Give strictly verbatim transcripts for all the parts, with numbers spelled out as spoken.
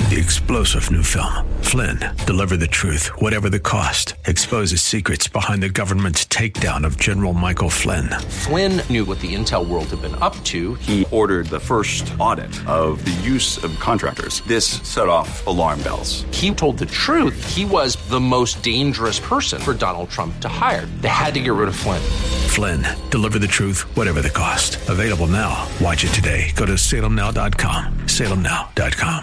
The explosive new film, Flynn, deliver the truth, whatever the cost, exposes secrets behind the government's takedown of General Michael Flynn. Flynn knew what the intel world had been up to. He ordered the first audit of the use of contractors. This set off alarm bells. He told the truth. He was the most dangerous person for Donald Trump to hire. They had to get rid of Flynn. Flynn, deliver the truth, whatever the cost. Available now. Watch it today. Go to salem now dot com. salem now dot com.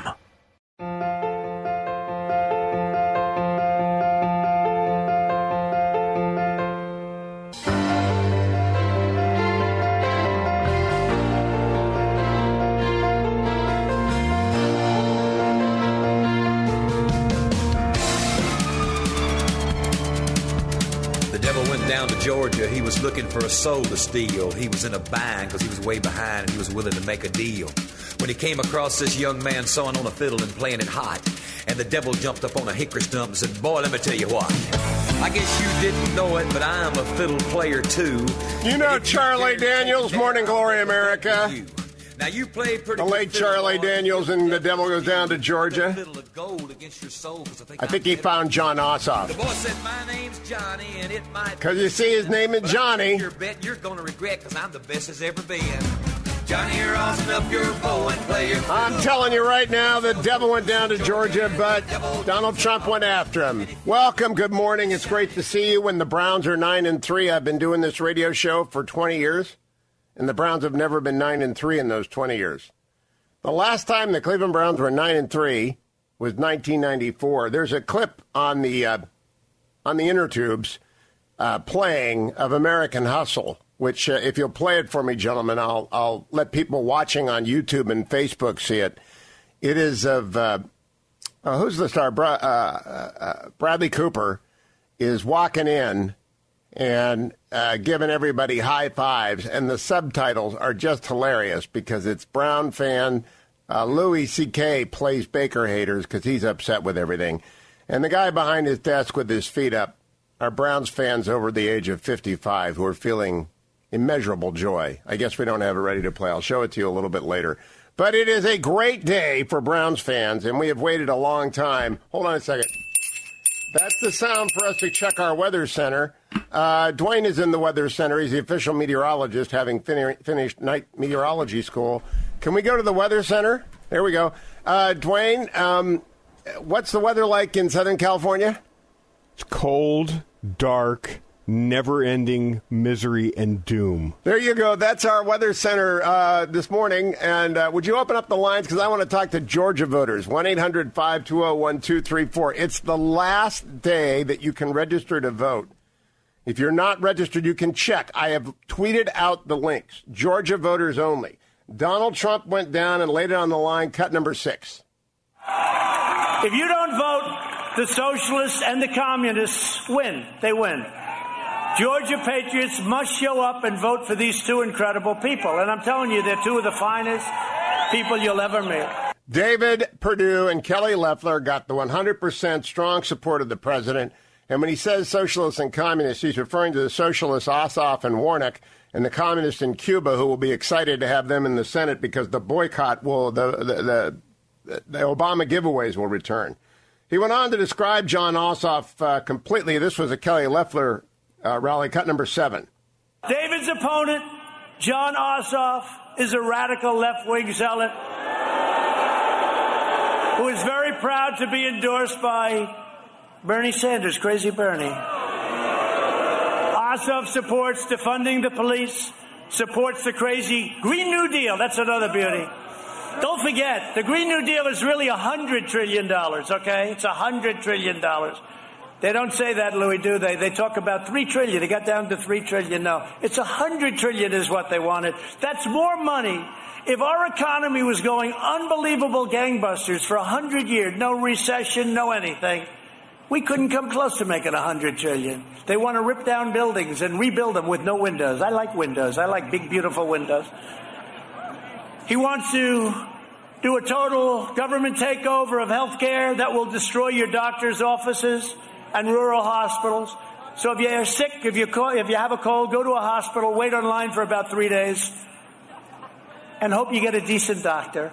Down to Georgia, he was looking for a soul to steal. He was in a bind because he was way behind and he was willing to make a deal. When he came across this young man sawing on a fiddle and playing it hot, and the devil jumped up on a hickory stump and said, boy, let me tell you what. I guess you didn't know it, but I'm a fiddle player too. You know Charlie Daniels, Morning Glory America. Now you play pretty the late Charlie Daniels and the devil goes down to Georgia. I think he found Jon Ossoff. The boy said, my name's Johnny, and it might... Because you see his name is Johnny. Your bet you're going to regret, because I'm the best as ever been. Johnny, you're awesome up your bow and play your... I'm telling you right now, the devil went down to Georgia, but Donald Trump went after him. Welcome, good morning. It's great to see you when the Browns are nine and three. I've been doing this radio show for twenty years. And the Browns have never been nine and three in those twenty years. The last time the Cleveland Browns were nine and three was nineteen ninety-four. There's a clip on the uh, on the inner tubes uh, playing of American Hustle, which uh, if you'll play it for me, gentlemen, I'll I'll let people watching on YouTube and Facebook see it. It is of uh, uh, who's the star? Bra- uh, uh, Bradley Cooper is walking in and uh, giving everybody high fives, and the subtitles are just hilarious because it's Brown fan. Uh, Louis C K plays Baker haters because he's upset with everything. And the guy behind his desk with his feet up are Browns fans over the age of fifty-five who are feeling immeasurable joy. I guess we don't have it ready to play. I'll show it to you a little bit later. But it is a great day for Browns fans, and we have waited a long time. Hold on a second. That's the sound for us to check our weather center. Uh, Dwayne is in the weather center. He's the official meteorologist, having fin- finished night meteorology school. Can we go to the weather center? There we go. Uh, Dwayne, um, what's the weather like in Southern California? It's cold, dark, never-ending misery and doom. There you go. That's our weather center uh, this morning. And uh, would you open up the lines? Because I want to talk to Georgia voters. one eight hundred five two zero one two three four. It's the last day that you can register to vote. If you're not registered, you can check. I have tweeted out the links. Georgia voters only. Donald Trump went down and laid it on the line, cut number six. If you don't vote, the socialists and the communists win. They win. Georgia patriots must show up and vote for these two incredible people. And I'm telling you, they're two of the finest people you'll ever meet. David Perdue and Kelly Loeffler got the one hundred percent strong support of the president. And when he says socialists and communists, he's referring to the socialists Ossoff and Warnock and the communists in Cuba, who will be excited to have them in the Senate because the boycott will, the, the, the, the Obama giveaways will return. He went on to describe Jon Ossoff uh, completely. This was a Kelly Loeffler uh, rally, cut number seven. David's opponent, Jon Ossoff, is a radical left-wing zealot who is very proud to be endorsed by Bernie Sanders, Crazy Bernie. Ossoff supports defunding the police, supports the crazy Green New Deal. That's another beauty. Don't forget, the Green New Deal is really one hundred trillion dollars, okay? It's one hundred trillion dollars. They don't say that, Louis, do they? They talk about three trillion dollars. They got down to three trillion dollars. No, it's one hundred trillion dollars is what they wanted. That's more money. If our economy was going unbelievable gangbusters for one hundred years, no recession, no anything, we couldn't come close to making one hundred trillion dollars. They want to rip down buildings and rebuild them with no windows. I like windows. I like big, beautiful windows. He wants to do a total government takeover of health care that will destroy your doctor's offices and rural hospitals. So if you're sick, if you call, if you have a cold, go to a hospital, wait online for about three days, and hope you get a decent doctor.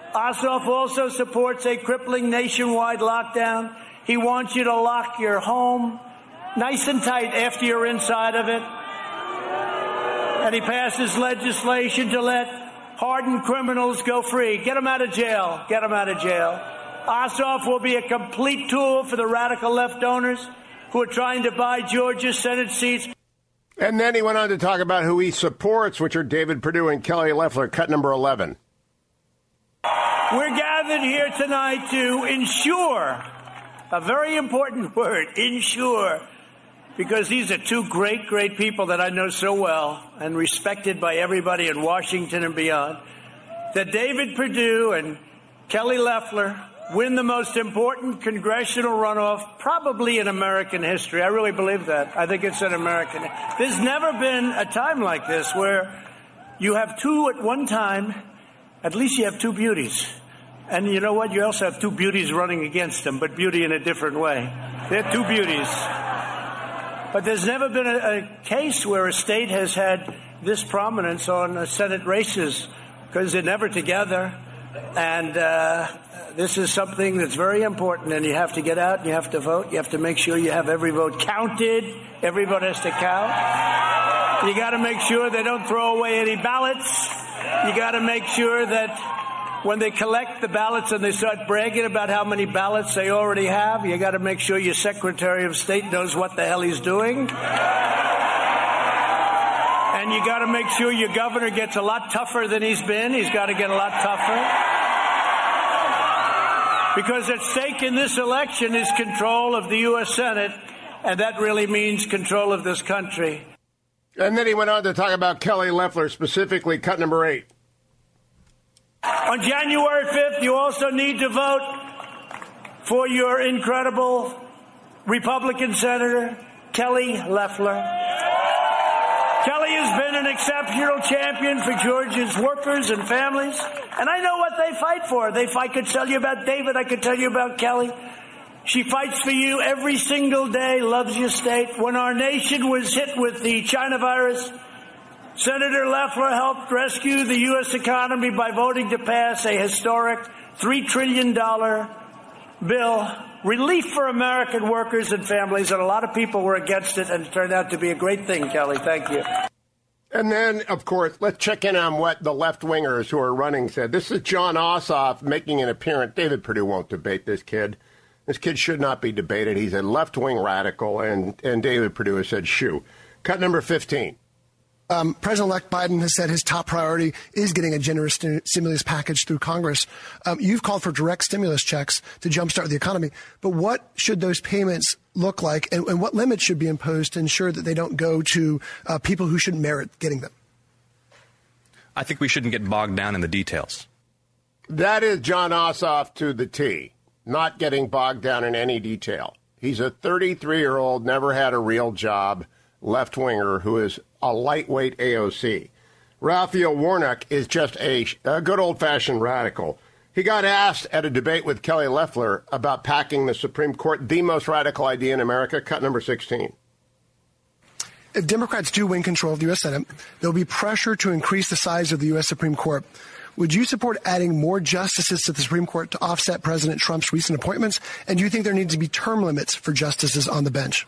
Ossoff also supports a crippling nationwide lockdown. He wants you to lock your home nice and tight after you're inside of it. And he passes legislation to let hardened criminals go free. Get them out of jail. Get them out of jail. Ossoff will be a complete tool for the radical left donors who are trying to buy Georgia's Senate seats. And then he went on to talk about who he supports, which are David Perdue and Kelly Loeffler, cut number eleven. We're gathered here tonight to ensure, a very important word, ensure, because these are two great, great people that I know so well and respected by everybody in Washington and beyond, that David Perdue and Kelly Loeffler win the most important congressional runoff probably in American history. I really believe that. I think it's in American. There's never been a time like this where you have two at one time. At least you have two beauties. And you know what? You also have two beauties running against them, but beauty in a different way. They're two beauties. But there's never been a, a case where a state has had this prominence on uh, Senate races, because they're never together. And uh, this is something that's very important, and you have to get out and you have to vote. You have to make sure you have every vote counted. Every vote has to count. You got to make sure they don't throw away any ballots. You got to make sure that when they collect the ballots and they start bragging about how many ballots they already have, you got to make sure your Secretary of State knows what the hell he's doing. And you got to make sure your governor gets a lot tougher than he's been. He's got to get a lot tougher. Because at stake in this election is control of the U S Senate, and that really means control of this country. And then he went on to talk about Kelly Loeffler, specifically cut number eight. On January fifth, you also need to vote for your incredible Republican Senator, Kelly Loeffler. Kelly has been an exceptional champion for Georgia's workers and families, and I know what they fight for. They fight. I could tell you about David. I could tell you about Kelly. She fights for you every single day, loves your state. When our nation was hit with the China virus, Senator Loeffler helped rescue the U S economy by voting to pass a historic three trillion dollars bill, relief for American workers and families, and a lot of people were against it, and it turned out to be a great thing, Kelly. Thank you. And then, of course, let's check in on what the left-wingers who are running said. This is Jon Ossoff making an appearance. David Perdue won't debate this kid. This kid should not be debated. He's a left-wing radical, and, and David Perdue has said, shoo. Cut number fifteen. Um, President-elect Biden has said his top priority is getting a generous st- stimulus package through Congress. Um, you've called for direct stimulus checks to jumpstart the economy. But what should those payments look like, and, and what limits should be imposed to ensure that they don't go to uh, people who shouldn't merit getting them? I think we shouldn't get bogged down in the details. That is Jon Ossoff to the T, not getting bogged down in any detail. He's a thirty-three-year-old, never had a real job, left-winger who is a lightweight A O C. Raphael Warnock is just a, a good old-fashioned radical. He got asked at a debate with Kelly Loeffler about packing the Supreme Court, the most radical idea in America, cut number sixteen. If Democrats do win control of the U S Senate, there will be pressure to increase the size of the U S Supreme Court. Would you support adding more justices to the Supreme Court to offset President Trump's recent appointments? And do you think there needs to be term limits for justices on the bench?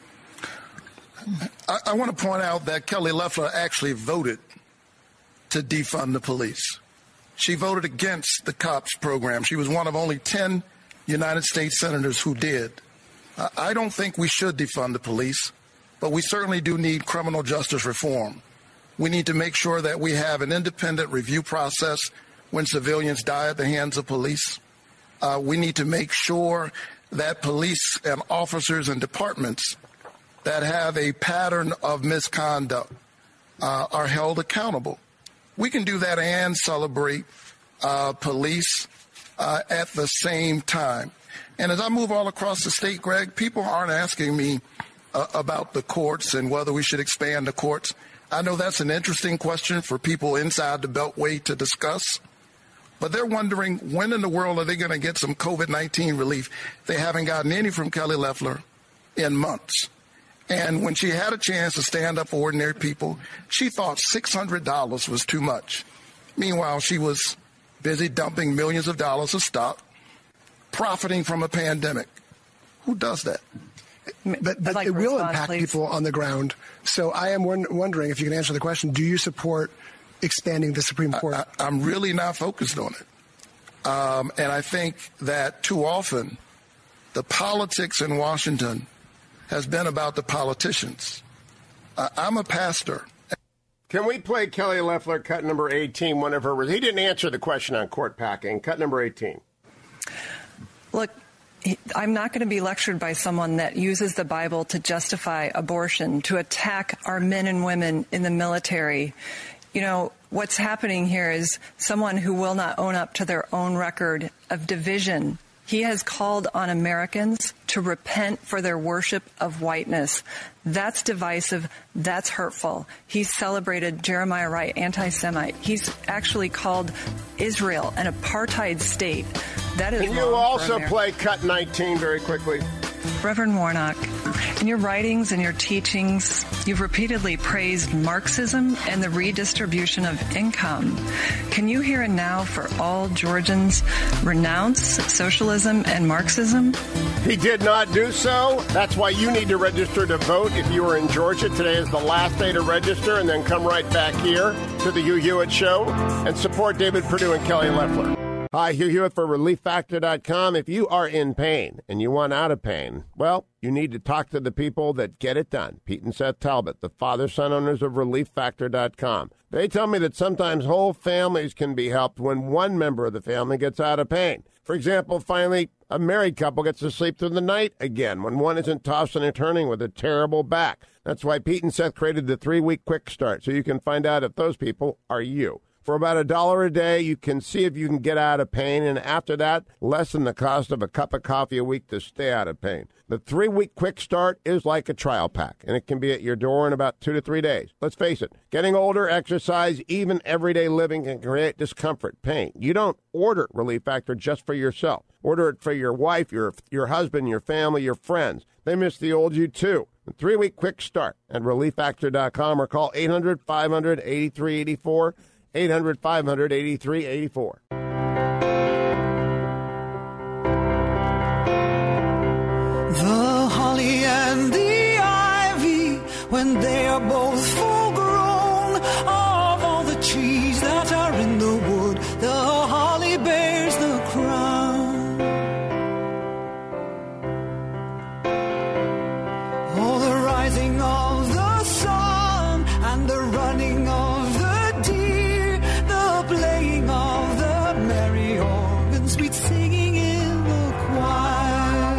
I, I want to point out that Kelly Loeffler actually voted to defund the police. She voted against the COPS program. She was one of only ten United States senators who did. Uh, I don't think we should defund the police, but we certainly do need criminal justice reform. We need to make sure that we have an independent review process when civilians die at the hands of police. Uh, we need to make sure that police and officers and departments that have a pattern of misconduct uh, are held accountable. We can do that and celebrate uh, police uh, at the same time. And as I move all across the state, Greg, people aren't asking me uh, about the courts and whether we should expand the courts. I know that's an interesting question for people inside the Beltway to discuss. But they're wondering, when in the world are they going to get some COVID nineteen relief? They haven't gotten any from Kelly Loeffler in months. And when she had a chance to stand up for ordinary people, she thought six hundred dollars was too much. Meanwhile, she was busy dumping millions of dollars of stock, profiting from a pandemic. Who does that? But, but like it will response, impact please. people on the ground. So I am won- wondering if you can answer the question, do you support expanding the Supreme Court? I, I, I'm really not focused on it. Um, and I think that too often the politics in Washington has been about the politicians. Uh, I'm a pastor. Can we play Kelly Loeffler, cut number eighteen, one of her... He didn't answer the question on court packing. Cut number eighteen. Look, I'm not going to be lectured by someone that uses the Bible to justify abortion, to attack our men and women in the military. You know, what's happening here is someone who will not own up to their own record of division. He has called on Americans to repent for their worship of whiteness. That's divisive. That's hurtful. He's celebrated Jeremiah Wright, anti-Semite. He's actually called Israel an apartheid state. That is Can you wrong also for play cut nineteen very quickly? Reverend Warnock, in your writings and your teachings, you've repeatedly praised Marxism and the redistribution of income. Can you here and now, for all Georgians, renounce socialism and Marxism? He did not do so. That's why you need to register to vote if you are in Georgia. Today is the last day to register, and then come right back here to the Hugh Hewitt Show and support David Perdue and Kelly Loeffler. Hi, Hugh Hewitt for relief factor dot com. If you are in pain and you want out of pain, well, you need to talk to the people that get it done. Pete and Seth Talbot, the father-son owners of relief factor dot com. They tell me that sometimes whole families can be helped when one member of the family gets out of pain. For example, finally, a married couple gets to sleep through the night again when one isn't tossing and turning with a terrible back. That's why Pete and Seth created the three-week quick start, so you can find out if those people are you. For about a dollar a day, you can see if you can get out of pain, and after that, less than the cost of a cup of coffee a week to stay out of pain. The three-week quick start is like a trial pack, and it can be at your door in about two to three days. Let's face it, getting older, exercise, even everyday living can create discomfort, pain. You don't order Relief Factor just for yourself. Order it for your wife, your your husband, your family, your friends. They miss the old you, too. The three-week quick start at relief factor dot com or call eight hundred, five hundred, eighty-three eighty-four. eight hundred, five hundred, eighty-three eighty-four. The holly and the ivy, when they are both full grown, of all the trees that are in the wood, the holly bears the crown. Oh, the rising of the sun and the running of the deer, the playing of the merry organ, sweet singing in the choir.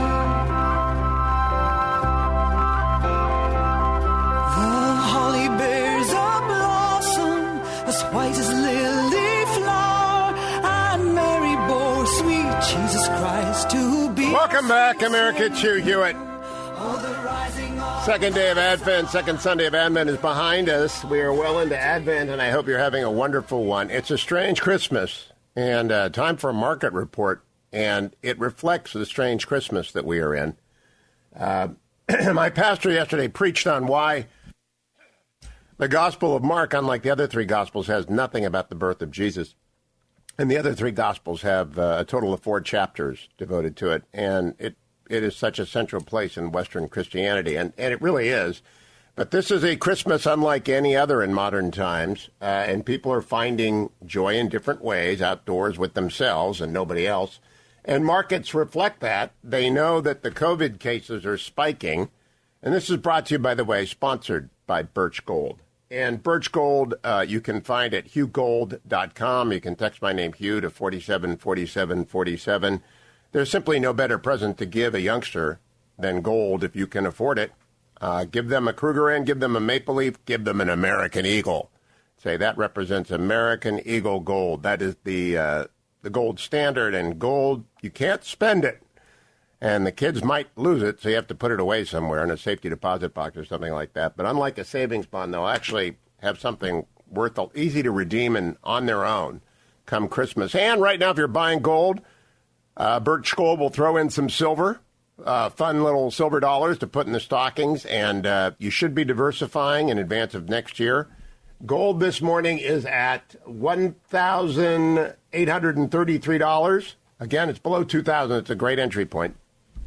The holly bears a blossom as white as lily flower, and Mary bore sweet Jesus Christ to be. Welcome back, America. Hugh Hewitt. Second day of Advent, second Sunday of Advent is behind us. We are well into Advent, and I hope you're having a wonderful one. It's a strange Christmas, and uh, time for a market report, and it reflects the strange Christmas that we are in. Uh, my pastor yesterday preached on why the Gospel of Mark, unlike the other three Gospels, has nothing about the birth of Jesus. And the other three Gospels have uh, a total of four chapters devoted to it, and it It is such a central place in Western Christianity, and, and it really is. But this is a Christmas unlike any other in modern times, uh, and people are finding joy in different ways, outdoors with themselves and nobody else. And markets reflect that. They know that the COVID cases are spiking. And this is brought to you, by the way, sponsored by Birch Gold. And Birch Gold, uh, you can find at hugh gold dot com. You can text my name, Hugh, to forty-seven forty-seven forty-seven. There's simply no better present to give a youngster than gold if you can afford it. Uh, give them a Krugerrand, give them a Maple Leaf, give them an American Eagle. Say that represents American Eagle gold. That is the uh, the gold standard, and gold, you can't spend it. And the kids might lose it, so you have to put it away somewhere in a safety deposit box or something like that. But unlike a savings bond, they'll actually have something worth, easy to redeem and on their own come Christmas. And right now, if you're buying gold, Uh, Birch Gold will throw in some silver, uh, fun little silver dollars to put in the stockings, and uh, you should be diversifying in advance of next year. Gold this morning is at one thousand eight hundred thirty-three dollars. Again, it's below two thousand dollars. It's a great entry point.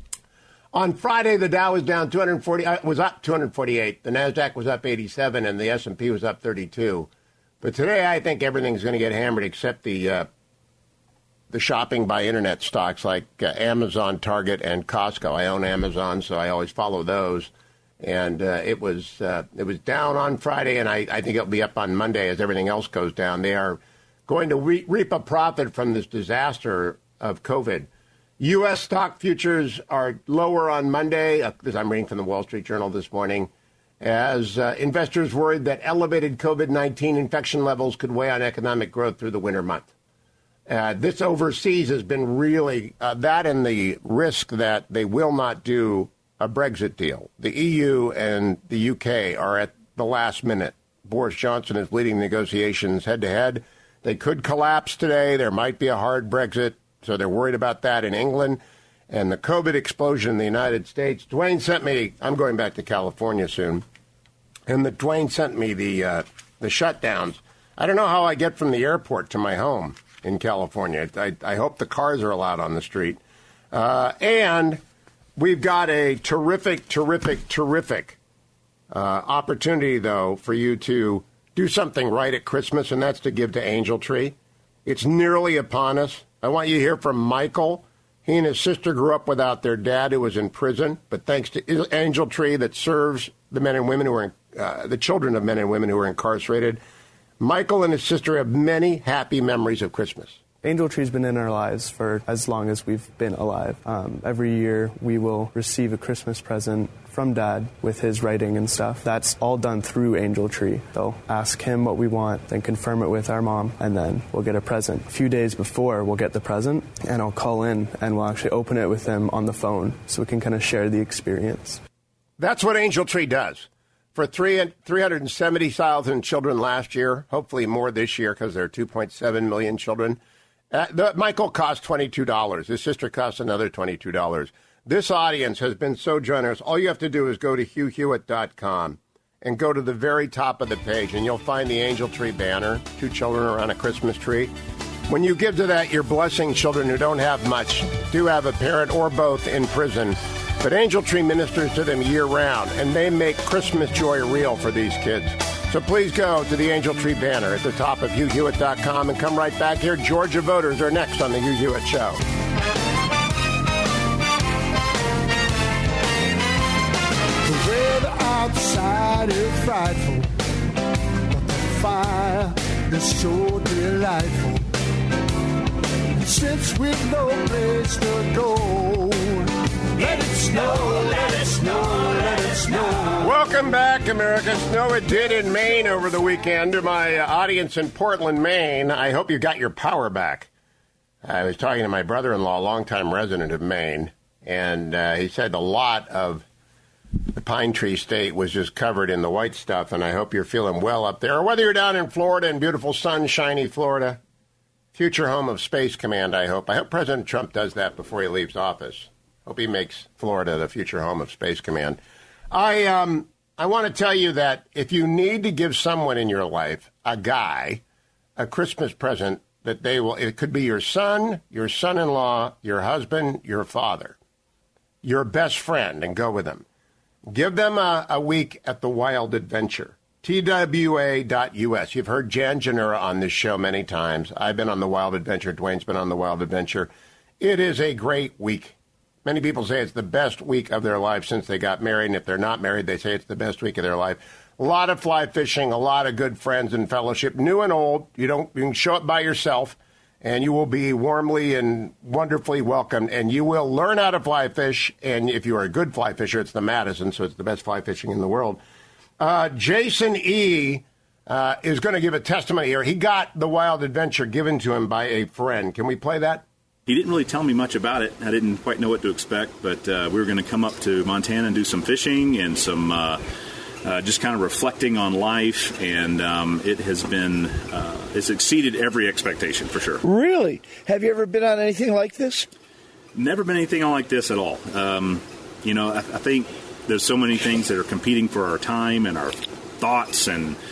On Friday, the Dow was down two hundred forty, uh, was up two hundred forty-eight. The NASDAQ was up eighty-seven, and the S and P was up thirty-two. But today, I think everything's going to get hammered except the uh, the shopping by internet stocks like uh, Amazon, Target, and Costco. I own Amazon, so I always follow those. And uh, it was uh, it was down on Friday, and I, I think it'll be up on Monday as everything else goes down. They are going to re- reap a profit from this disaster of COVID. U S stock futures are lower on Monday, uh, as I'm reading from the Wall Street Journal this morning, as uh, investors worried that elevated COVID nineteen infection levels could weigh on economic growth through the winter month. Uh, this overseas has been really uh, that and the risk that they will not do a Brexit deal. The E U and the U K are at the last minute. Boris Johnson is leading negotiations head-to-head. They could collapse today. There might be a hard Brexit, so they're worried about that in England. And the COVID explosion in the United States. Dwayne sent me, I'm going back to California soon, and the Dwayne sent me the uh, the shutdowns. I don't know how I get from the airport to my home in California. I, I hope the cars are allowed on the street. Uh, and... We've got a terrific, terrific, terrific uh, opportunity, though, for you to do something right at Christmas, and that's to give to Angel Tree. It's nearly upon us. I want you to hear from Michael. He and his sister grew up without their dad, who was in prison, but thanks to Angel Tree that serves the men and women who are, uh, the children of men and women who are incarcerated, Michael and his sister have many happy memories of Christmas. Angel Tree's been in our lives for as long as we've been alive. Um, every year we will receive a Christmas present from Dad with his writing and stuff. That's all done through Angel Tree. They'll ask him what we want, then confirm it with our mom, and then we'll get a present. A few days before we'll get the present, and I'll call in and we'll actually open it with them on the phone so we can kind of share the experience. That's what Angel Tree does. For three, three hundred seventy thousand children last year, hopefully more this year because there are two point seven million children. Uh, the, Michael cost twenty-two dollars. His sister cost another twenty-two dollars. This audience has been so generous. All you have to do is go to hugh hewitt dot com and go to the very top of the page, and you'll find the Angel Tree banner, two children around a Christmas tree. When you give to that, you're blessing children who don't have much, do have a parent or both in prison. But Angel Tree ministers to them year-round, and they make Christmas joy real for these kids. So please go to the Angel Tree banner at the top of hugh hewitt dot com and come right back here. Georgia voters are next on the Hugh Hewitt Show. The weather outside is frightful, but the fire is so delightful. Since we've no place to go, let it snow, let it snow, let it snow. Welcome back, America. Snow it did in Maine over the weekend. To my uh, audience in Portland, Maine, I hope you got your power back. I was talking to my brother-in-law, a longtime resident of Maine, and uh, he said a lot of the Pine Tree State was just covered in the white stuff, and I hope you're feeling well up there. Or whether you're down in Florida, in beautiful, sunshiny Florida, future home of Space Command, I hope. I hope President Trump does that before he leaves office. Hope he makes Florida the future home of Space Command. I um I want to tell you that if you need to give someone in your life, a guy, a Christmas present that they will, it could be your son, your son-in-law, your husband, your father, your best friend, and go with them. Give them a, a week at the Wild Adventure. T W A dot U S. You've heard Jan Janura on this show many times. I've been on the Wild Adventure. Dwayne's been on the Wild Adventure. It is a great week. Many people say it's the best week of their life since they got married, and if they're not married, they say it's the best week of their life. A lot of fly fishing, a lot of good friends and fellowship, new and old. You don't you can show up by yourself, and you will be warmly and wonderfully welcomed, and you will learn how to fly fish. And if you are a good fly fisher, it's the Madison, so it's the best fly fishing in the world. Uh, Jason E. Uh, is going to give a testimony here. He got the Wild Adventure given to him by a friend. Can we play that? He didn't really tell me much about it. I didn't quite know what to expect, but uh, we were going to come up to Montana and do some fishing and some uh, uh, just kind of reflecting on life, and um, it has been, uh, it's exceeded every expectation for sure. Really? Have you ever been on anything like this? Never been anything like this at all. Um, you know, I, I think there's so many things that are competing for our time and our thoughts, and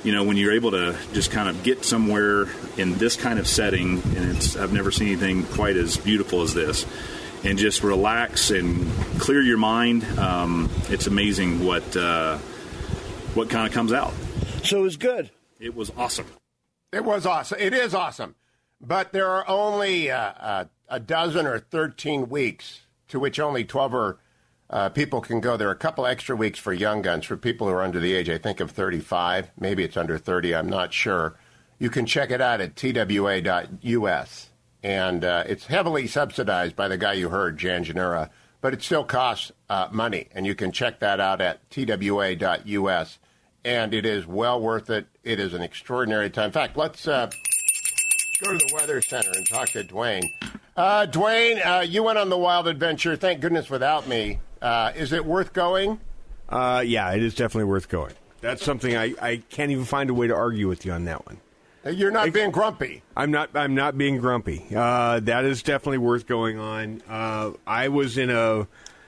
you know, when you're able to just kind of get somewhere in this kind of setting, and it's, I've never seen anything quite as beautiful as this, and just relax and clear your mind, um, it's amazing what uh, what kind of comes out. So it was good. It was awesome. It was awesome. It is awesome. But there are only uh, uh, a dozen or thirteen weeks to which only twelve or Uh, people can go. There are a couple extra weeks for young guns, for people who are under the age, I think, of thirty-five. Maybe it's under thirty. I'm not sure. You can check it out at T W A dot U S. And uh, it's heavily subsidized by the guy you heard, Jan Genera. But it still costs uh, money. And you can check that out at T W A dot U S. And it is well worth it. It is an extraordinary time. In fact, let's uh, go to the Weather Center and talk to Dwayne. Uh, Dwayne, uh, you went on the wild adventure, thank goodness, without me. Uh, is it worth going? Uh, yeah, it is definitely worth going. That's something I, I can't even find a way to argue with you on that one. You're not I, being grumpy. I'm not. I'm not being grumpy. Uh, that is definitely worth going on. Uh, I was in a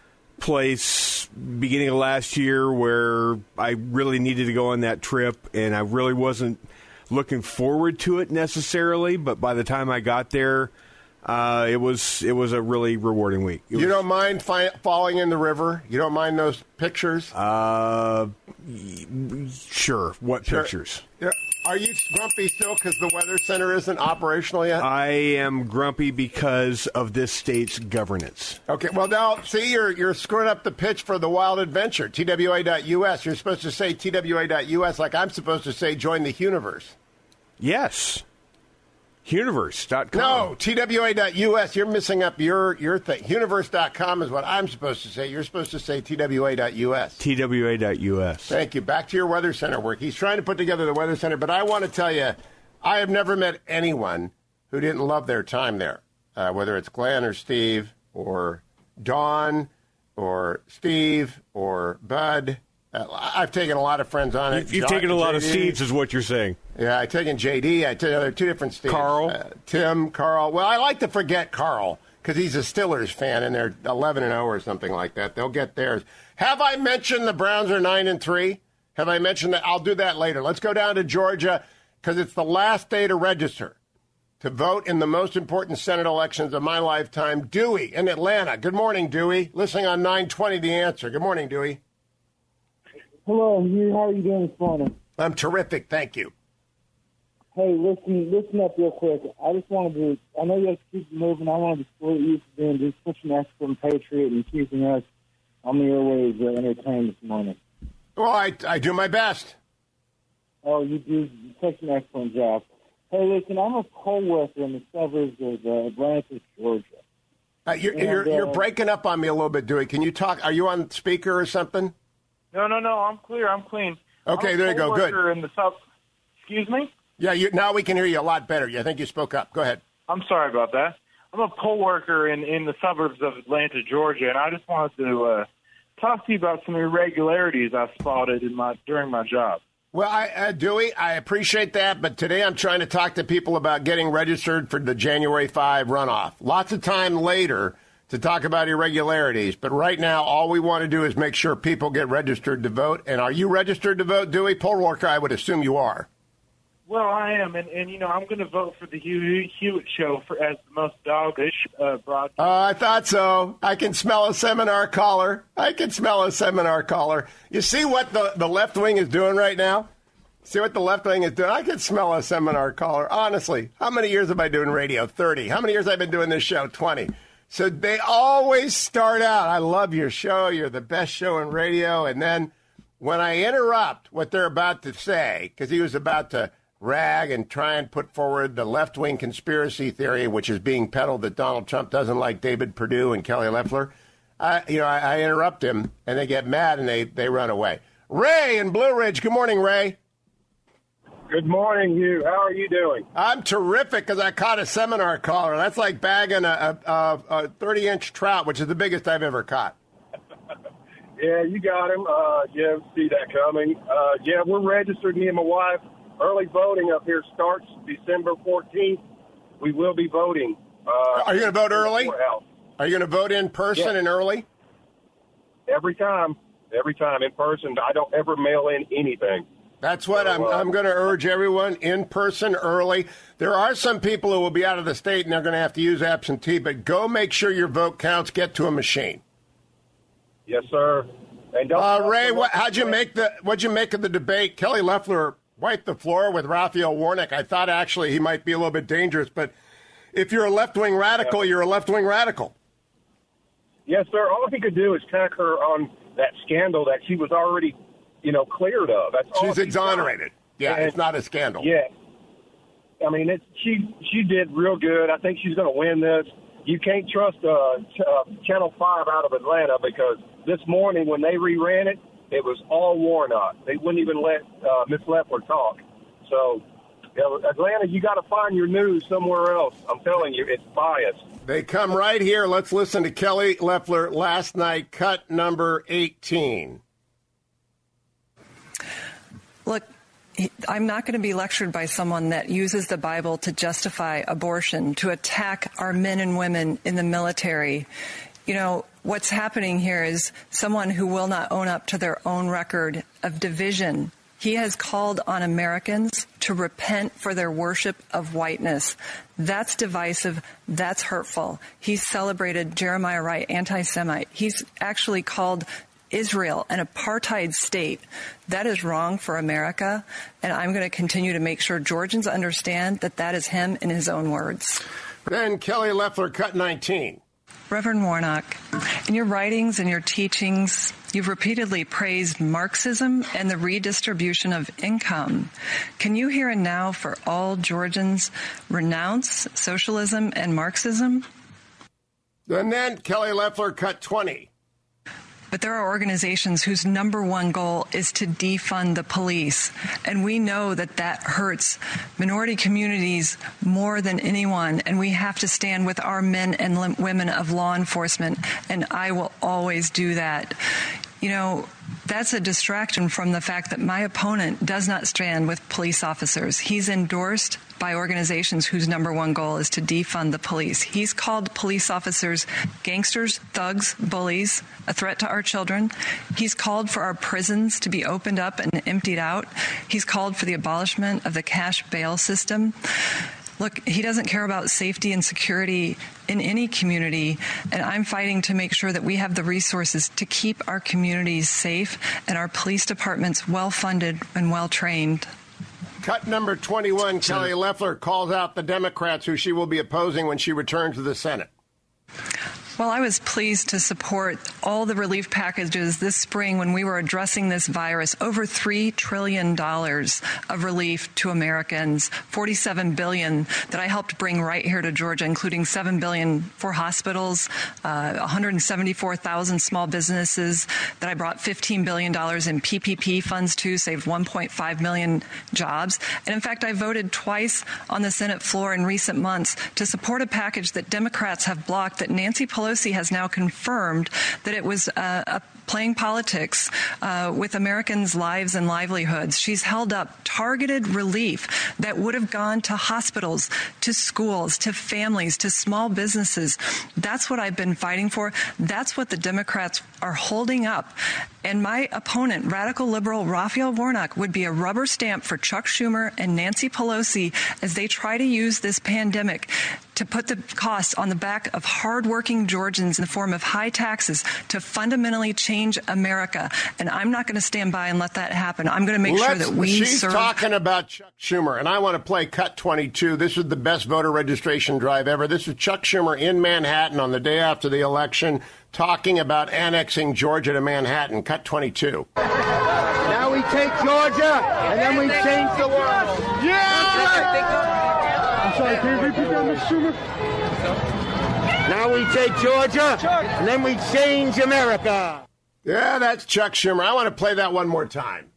place beginning of last year where I really needed to go on that trip, and I really wasn't looking forward to it necessarily. But by the time I got there, Uh, it was it was a really rewarding week. It you was, don't mind fi- falling in the river? You don't mind those pictures? Uh, sure. What sure. pictures? Yeah. Are you grumpy still because the Weather Center isn't operational yet? I am grumpy because of this state's governance. Okay. Well, now, see, you're you're screwing up the pitch for the wild adventure. T W A dot U S. You're supposed to say T W A dot U S like I'm supposed to say join the Universe. Yes. Universe dot com. No, T W A dot U S. You're missing up your, your thing. Universe dot com is what I'm supposed to say. You're supposed to say T W A dot U S. T W A dot U S. Thank you. Back to your Weather Center work. He's trying to put together the Weather Center, but I want to tell you, I have never met anyone who didn't love their time there, uh, whether it's Glenn or Steve or Dawn or Steve or Bud. Uh, I've taken a lot of friends on it. You've, you've taken a lot J D. Of seeds, is what you're saying. Yeah, I've taken J D. I tell you, there are two different Steves. Carl. Uh, Tim, Carl. Well, I like to forget Carl because he's a Stillers fan and they're eleven and oh or something like that. They'll get theirs. Have I mentioned the Browns are nine and three? Have I mentioned that? I'll do that later. Let's go down to Georgia because it's the last day to register to vote in the most important Senate elections of my lifetime. Dewey in Atlanta. Good morning, Dewey. Listening on nine twenty The Answer. Good morning, Dewey. Hello, how are you doing this morning? I'm terrific, thank you. Hey, listen, listen up real quick. I just wanted to, I know you have to keep it moving. I wanted to salute you for being just such an excellent patriot and keeping us on the airwaves uh, entertained this morning. Well, I, I do my best. Oh, you do such an excellent job. Hey, listen, I'm a poll worker in the suburbs of uh, Atlanta, Georgia. Uh, you're, and, you're, uh, you're breaking up on me a little bit, Dewey. Can you talk? Are you on speaker or something? No, no, no. I'm clear. I'm clean. Okay, I'm there you go. Good. In the sub- Excuse me? Yeah, you, now we can hear you a lot better. I think you spoke up. Go ahead. I'm sorry about that. I'm a poll worker in, in the suburbs of Atlanta, Georgia, and I just wanted to uh, talk to you about some irregularities I spotted in my during my job. Well, I, uh, Dewey, I appreciate that, but today I'm trying to talk to people about getting registered for the January fifth runoff. Lots of time later to talk about irregularities, but right now all we want to do is make sure people get registered to vote. And are you registered to vote, Dewey? Poll worker, I would assume you are. Well, I am, and, and you know, I'm going to vote for the Hugh Hewitt show for as the most doggish uh, broadcast. Uh, I thought so. I can smell a seminar caller. I can smell a seminar caller. You see what the, the left wing is doing right now? See what the left wing is doing? I can smell a seminar caller. Honestly, how many years have I been doing radio? thirty. How many years have I been doing this show? twenty. So they always start out, I love your show, you're the best show in radio. And then when I interrupt what they're about to say, because he was about to rag and try and put forward the left-wing conspiracy theory, which is being peddled that Donald Trump doesn't like David Perdue and Kelly Loeffler, I, you know, I, I interrupt him, and they get mad, and they, they run away. Ray in Blue Ridge. Good morning, Ray. Good morning, Hugh. How are you doing? I'm terrific because I caught a seminar caller. That's like bagging a, a, a thirty-inch trout, which is the biggest I've ever caught. Yeah, you got him. Uh, yeah, see that coming. Uh, yeah, we're registered, me and my wife. Early voting up here starts December fourteenth. We will be voting. Uh, are you going to vote early? Are you going to vote in person yeah. and early? Every time. Every time in person. I don't ever mail in anything. That's what I'm, I'm going to urge everyone in person early. There are some people who will be out of the state and they're going to have to use absentee, but go make sure your vote counts. Get to a machine. Yes, sir. And don't uh, Ray, what, how'd you make the? What'd you make of the debate? Kelly Loeffler wiped the floor with Raphael Warnock. I thought actually he might be a little bit dangerous, but if you're a left-wing radical, you're a left-wing radical. Yes, sir. All he could do is tack her on that scandal that she was already, you know, cleared of. That's all she's exonerated. Yeah, and it's not a scandal. Yeah. I mean, it's, she she did real good. I think she's going to win this. You can't trust uh, ch- uh, Channel five out of Atlanta because this morning when they reran it, it was all Warnock. They wouldn't even let uh, Miss Loeffler talk. So, you know, Atlanta, you got to find your news somewhere else. I'm telling you, it's biased. They come right here. Let's listen to Kelly Loeffler last night, cut number eighteen. Look, I'm not going to be lectured by someone that uses the Bible to justify abortion, to attack our men and women in the military. You know, what's happening here is someone who will not own up to their own record of division. He has called on Americans to repent for their worship of whiteness. That's divisive. That's hurtful. He's celebrated Jeremiah Wright, anti-Semite. He's actually called Israel an apartheid state. That is wrong for America, and I'm going to continue to make sure Georgians understand that that is him in his own words. Then Kelly Loeffler, cut nineteen. Reverend Warnock, in your writings and your teachings, you've repeatedly praised Marxism and the redistribution of income. Can you here and now for all Georgians renounce socialism and Marxism? And then Kelly Loeffler, cut twenty. But there are organizations whose number one goal is to defund the police. And we know that that hurts minority communities more than anyone. And we have to stand with our men and lim- women of law enforcement. And I will always do that. You know, that's a distraction from the fact that my opponent does not stand with police officers. He's endorsed by organizations whose number one goal is to defund the police. He's called police officers gangsters, thugs, bullies, a threat to our children. He's called for our prisons to be opened up and emptied out. He's called for the abolishment of the cash bail system. Look, he doesn't care about safety and security in any community, and I'm fighting to make sure that we have the resources to keep our communities safe and our police departments well-funded and well-trained. Cut number twenty-one, Kelly Loeffler calls out the Democrats who she will be opposing when she returns to the Senate. Well, I was pleased to support all the relief packages this spring when we were addressing this virus. Over three trillion dollars of relief to Americans, forty-seven billion dollars that I helped bring right here to Georgia, including seven billion dollars for hospitals, uh, one hundred seventy-four thousand small businesses that I brought fifteen billion dollars in P P P funds to, saved one point five million jobs. And in fact, I voted twice on the Senate floor in recent months to support a package that Democrats have blocked, that Nancy Pelosi Pelosi has now confirmed that it was uh, a playing politics uh, with Americans' lives and livelihoods. She's held up targeted relief that would have gone to hospitals, to schools, to families, to small businesses. That's what I've been fighting for. That's what the Democrats are holding up. And my opponent, radical liberal Raphael Warnock, would be a rubber stamp for Chuck Schumer and Nancy Pelosi as they try to use this pandemic to put the costs on the back of hardworking Georgians in the form of high taxes to fundamentally change America. And I'm not going to stand by and let that happen. I'm going to make Let's, sure that we she's serve. talking about Chuck Schumer, and I want to play cut twenty-two. This is the best voter registration drive ever. This is Chuck Schumer in Manhattan on the day after the election, talking about annexing Georgia to Manhattan. Cut twenty-two. Now we take Georgia, and then we change the world. Yeah! I'm sorry, can you repeat that, Mister Schumer? Now we take Georgia, and then we change America. Yeah, that's Chuck Schumer. I want to play that one more time.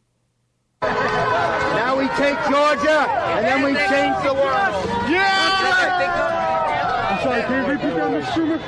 Now we take Georgia, and then we change the world. Yeah! I'm sorry, can you repeat that, Mister Schumer?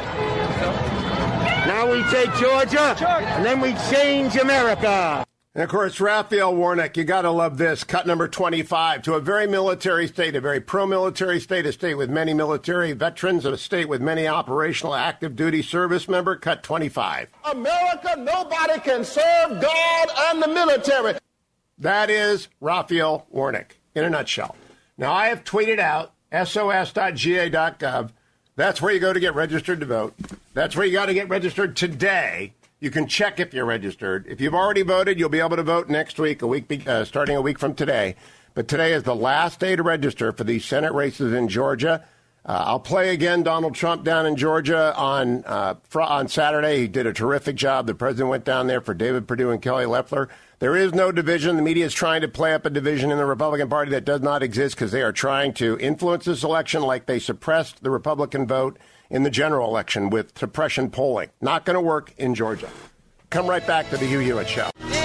Now we take Georgia, and then we change America. And, of course, Raphael Warnock, you got to love this. Cut number twenty-five. To a very military state, a very pro-military state, a state with many military veterans, a state with many operational active duty service member. Cut twenty-five. America, nobody can serve God and the military. That is Raphael Warnock in a nutshell. Now, I have tweeted out S O S dot G A dot gov. That's where you go to get registered to vote. That's where you got to get registered today. You can check if you're registered. If you've already voted, you'll be able to vote next week, a week be, uh, starting a week from today. But today is the last day to register for these Senate races in Georgia. Uh, I'll play again Donald Trump down in Georgia on uh, fr- on Saturday. He did a terrific job. The president went down there for David Perdue and Kelly Loeffler. There is no division. The media is trying to play up a division in the Republican Party that does not exist because they are trying to influence this election like they suppressed the Republican vote in the general election with suppression polling. Not going to work in Georgia. Come right back to the Hugh Hewitt Show.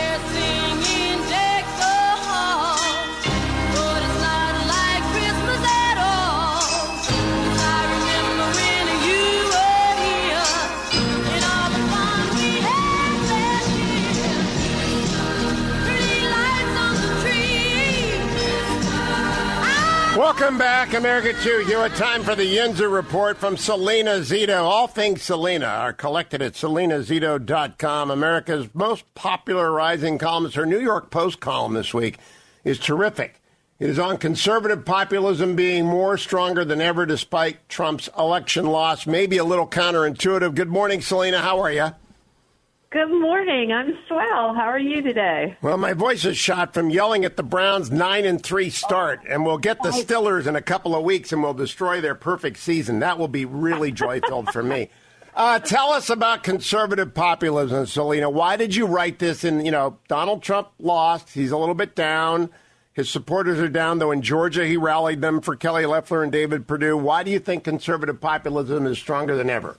Welcome back, America two. Hewitt. Time for the Yinzer Report from Selena Zito. All things Selena are collected at selena zito dot com. America's most popular rising columnist. Her New York Post column this week is terrific. It is on conservative populism being more stronger than ever despite Trump's election loss. Maybe a little counterintuitive. Good morning, Selena. How are you? Good morning. I'm swell. How are you today? Well, my voice is shot from yelling at the Browns' nine and three start, and we'll get the Stillers in a couple of weeks, and we'll destroy their perfect season. That will be really joy-filled for me. Uh, tell us about conservative populism, Selena. Why did you write this? In you know, Donald Trump lost. He's a little bit down. His supporters are down, though in Georgia he rallied them for Kelly Loeffler and David Perdue. Why do you think conservative populism is stronger than ever?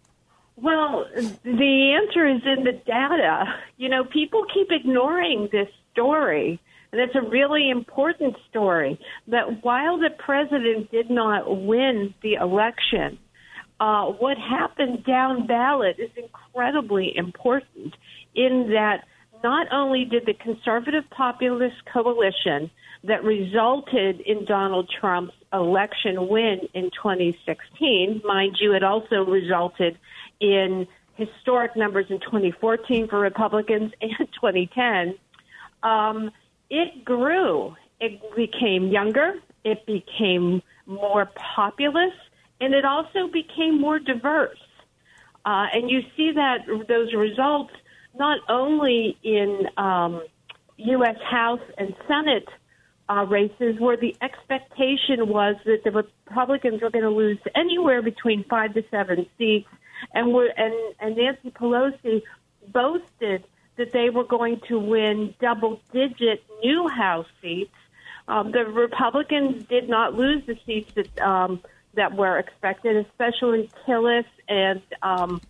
Well, the answer is in the data. You know, people keep ignoring this story, and it's a really important story, that while the president did not win the election, uh, what happened down ballot is incredibly important in that not only did the conservative populist coalition that resulted in Donald Trump's election win in twenty sixteen, mind you, it also resulted in historic numbers in twenty fourteen for Republicans and twenty ten, um, it grew. It became younger, it became more populous, and it also became more diverse. Uh, and you see that those results not only in um, U S House and Senate uh, races where the expectation was that the Republicans were going to lose anywhere between five to seven seats, and, we're, and, and Nancy Pelosi boasted that they were going to win double-digit new House seats. Um, the Republicans did not lose the seats that um, that were expected, especially Tillis and um,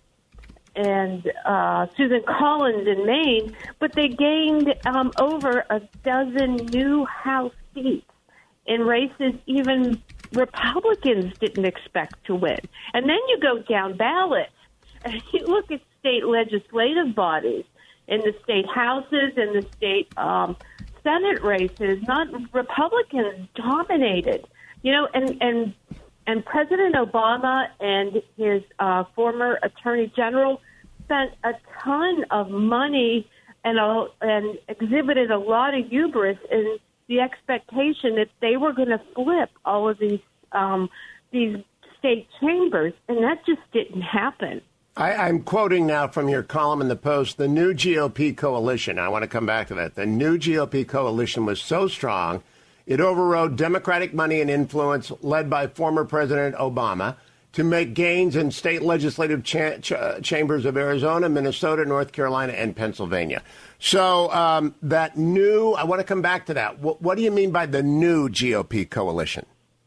and uh, Susan Collins in Maine, but they gained um, over a dozen new House seats in races even Republicans didn't expect to win. And then you go down ballot and you look at state legislative bodies in the state houses and the state um, Senate races, not Republicans dominated, you know, and, and, and President Obama and his uh, former attorney general spent a ton of money and, uh, and exhibited a lot of hubris in the expectation that they were going to flip all of these um, these state chambers, and that just didn't happen. I, I'm quoting now from your column in the Post, the new G O P coalition. I want to come back to that. The new G O P coalition was so strong, it overrode Democratic money and influence led by former President Obama to make gains in state legislative cha- ch- chambers of Arizona, Minnesota, North Carolina, and Pennsylvania. So um, that new, I want to come back to that. What, what do you mean by the new G O P coalition?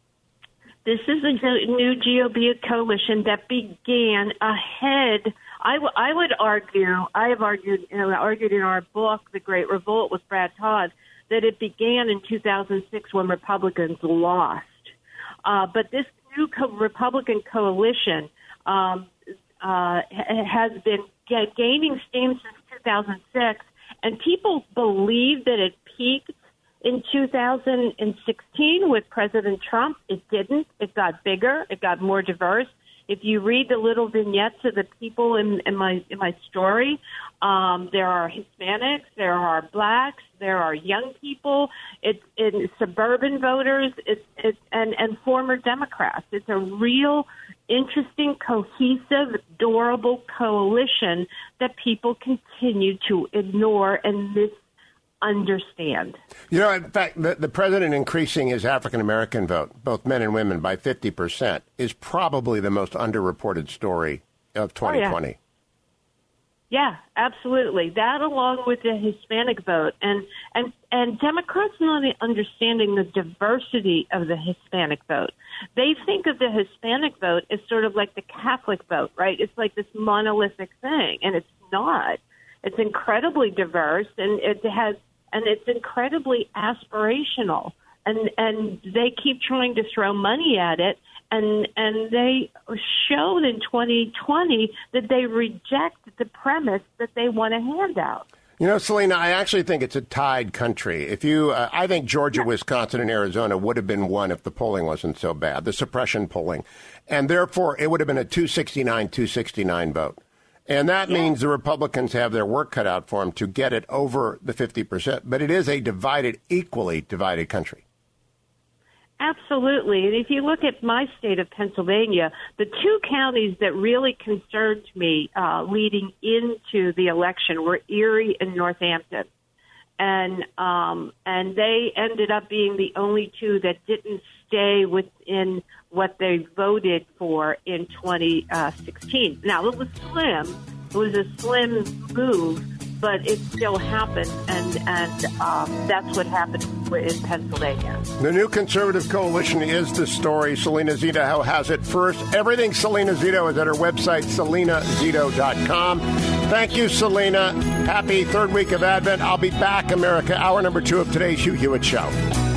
This is a new G O P coalition that began ahead. I, w- I would argue, I have argued, you know, argued in our book, The Great Revolt with Brad Todd, that it began in two thousand six when Republicans lost. Uh, but this new co- Republican coalition um, uh, has been g- gaining steam since two thousand six, and people believe that it peaked in two thousand sixteen with President Trump. It didn't. It got bigger. It got more diverse. If you read the little vignettes of the people in, in my in my story, um, there are Hispanics, there are blacks, there are young people, it's in suburban voters, it's it's and, and former Democrats. It's a real interesting, cohesive, adorable coalition that people continue to ignore and misunderstand. You know, in fact, the, the president increasing his African-American vote, both men and women, by fifty percent is probably the most underreported story of twenty twenty. Oh, yeah. Yeah, absolutely. That along with the Hispanic vote and, and, and Democrats not understanding the diversity of the Hispanic vote. They think of the Hispanic vote as sort of like the Catholic vote, right? It's like this monolithic thing, and it's not. It's incredibly diverse, and it has, and it's incredibly aspirational. And and they keep trying to throw money at it, and and they showed in twenty twenty that they reject the premise that they want a handout. You know, Selena, I actually think it's a tied country. If you, uh, I think Georgia, yeah. Wisconsin, and Arizona would have been one if the polling wasn't so bad, the suppression polling, and therefore it would have been a two sixty-nine two sixty-nine vote. And that yeah. means the Republicans have their work cut out for them to get it over the fifty percent. But it is a divided, equally divided country. Absolutely. And if you look at my state of Pennsylvania, the two counties that really concerned me uh, leading into the election were Erie and Northampton. And um, and they ended up being the only two that didn't stay within what they voted for in twenty sixteen. Now, it was slim. It was a slim move, but it still happened, and, and um, that's what happened in Pennsylvania. The new conservative coalition is the story. Selena Zito has it first. Everything Selena Zito is at her website, selena zito dot com. Thank you, Selena. Happy third week of Advent. I'll be back, America. Hour number two of today's Hugh Hewitt Show.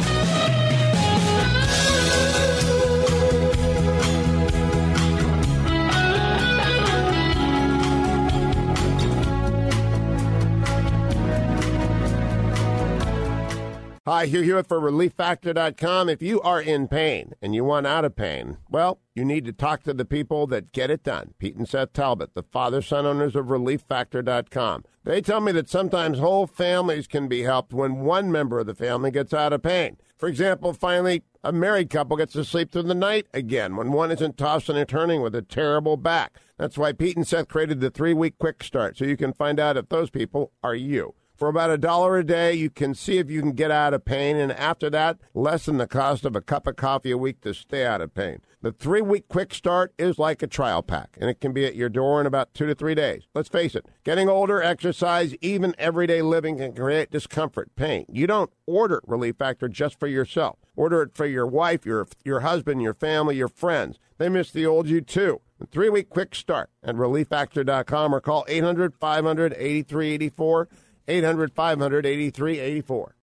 Hi, Hugh Hewitt for relief factor dot com. If you are in pain and you want out of pain, well, you need to talk to the people that get it done. Pete and Seth Talbot, the father-son owners of relief factor dot com. They tell me that sometimes whole families can be helped when one member of the family gets out of pain. For example, finally, a married couple gets to sleep through the night again when one isn't tossing and turning with a terrible back. That's why Pete and Seth created the three-week quick start, so you can find out if those people are you. For about a dollar a day, you can see if you can get out of pain, and after that, less than the cost of a cup of coffee a week to stay out of pain. The three-week quick start is like a trial pack, and it can be at your door in about two to three days. Let's face it, getting older, exercise, even everyday living can create discomfort, pain. You don't order Relief Factor just for yourself. Order it for your wife, your your husband, your family, your friends. They miss the old you, too. The three-week quick start at relief factor dot com or call eight hundred five hundred eighty-three eighty-four. eight hundred five hundred eighty-three eighty-four.